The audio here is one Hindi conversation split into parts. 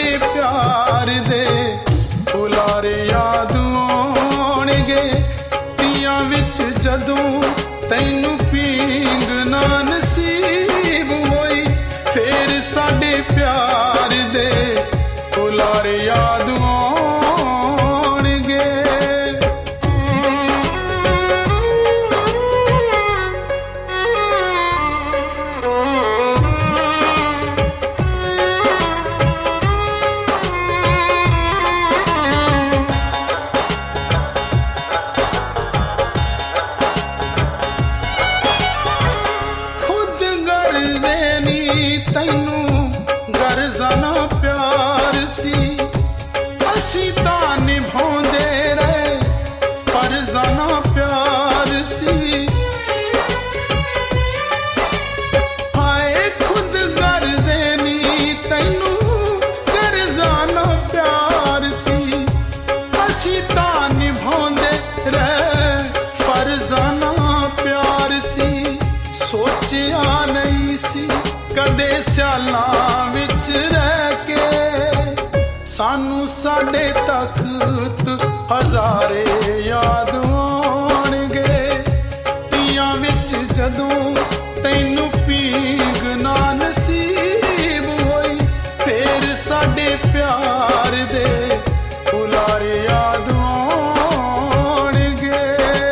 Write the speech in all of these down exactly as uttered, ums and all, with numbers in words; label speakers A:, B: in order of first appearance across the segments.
A: साडे प्यार दे उलारे याद आउणगे तियां विच जदों तैनू पींग ना नसीब होई फिर साडे प्यार दे उलारे याद आउणगे। खुद गर्जे नी तैनू गर्जा ना प्यार सी असी तां निभाउंदे रहे पर जाना प्यार सी। हाय खुद गर्जे नी तैनू गर्जा ना प्यार सी असी तां निभाउंदे रहे पर जाना प्यार सी। सोचिया नहीं सी कदे स्यालां विच रह के सानू साडे तख्त हजारे याद आउणगे तियां विच जदों तैनू पींग ना नसीब होई फिर साडे प्यार दे उलारे याद आउणगे।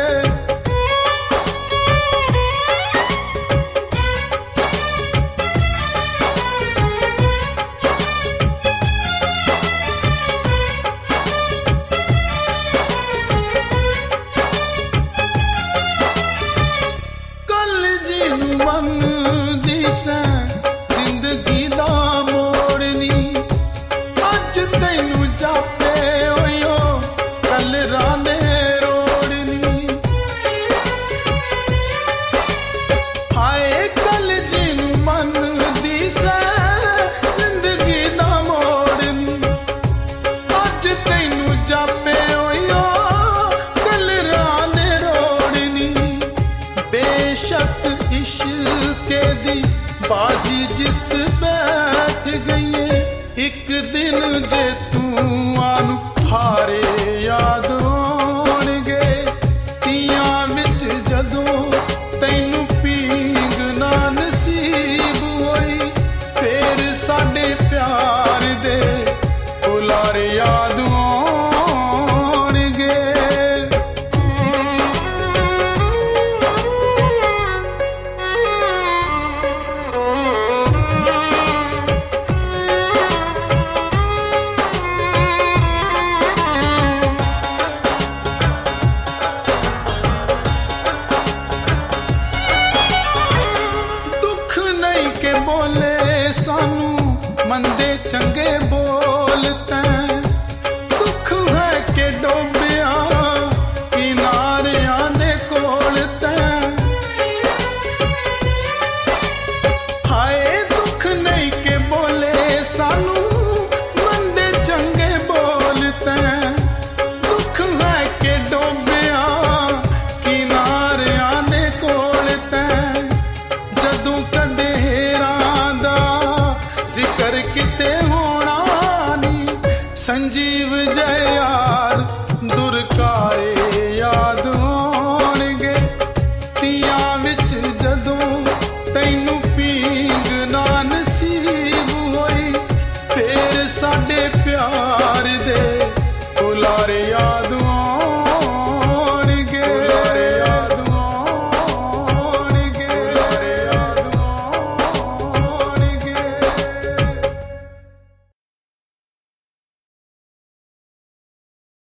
A: मन दिसे जिंदगी दा मोड़नी अज तैनू जापे होयो कल रांदे रोड़नी। हाय कल जिनू मन दिसे जिंदगी दा मोड़नी अज तैनू जापे होयो कल रांदे रोड़नी। बेशक इश्के दी बाजी जित बैठ गई एक दिन जे तू आनू हारे याद आउणगे तियां विच जदों तैनू पींग ना नसीब होई फिर साडे प्यार दे उलारे याद आउणगे। बोले सानू मंदे चंगे बोलते दुख है के डोबिया किनारियां दे कोल तैं। हाय दुख नहीं के बोले सानू मंदे चंगे बोलते दुख है के डोबिया किनारियां दे कोल तैं। जदों कदे किते होना नी संजीव जय यार दुरकारे याद आउणगे तियां विच जदों तैनू पींग ना नसीब होई फिर साडे प्यार दे उलारे याद